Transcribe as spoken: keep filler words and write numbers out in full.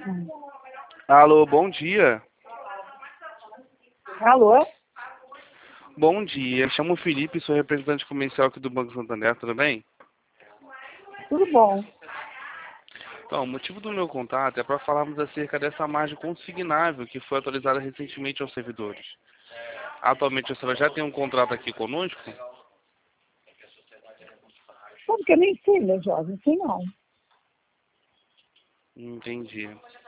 Hum. Alô, bom dia. Alô? Bom dia. Chamo o Felipe, sou representante comercial aqui do Banco Santander, tudo bem? Tudo bom. Então, o motivo do meu contato é para falarmos acerca dessa margem consignável que foi atualizada recentemente aos servidores. Atualmente a senhora já tem um contrato aqui conosco? Sabe que eu nem sei, meu jovem, sei não. Entendi.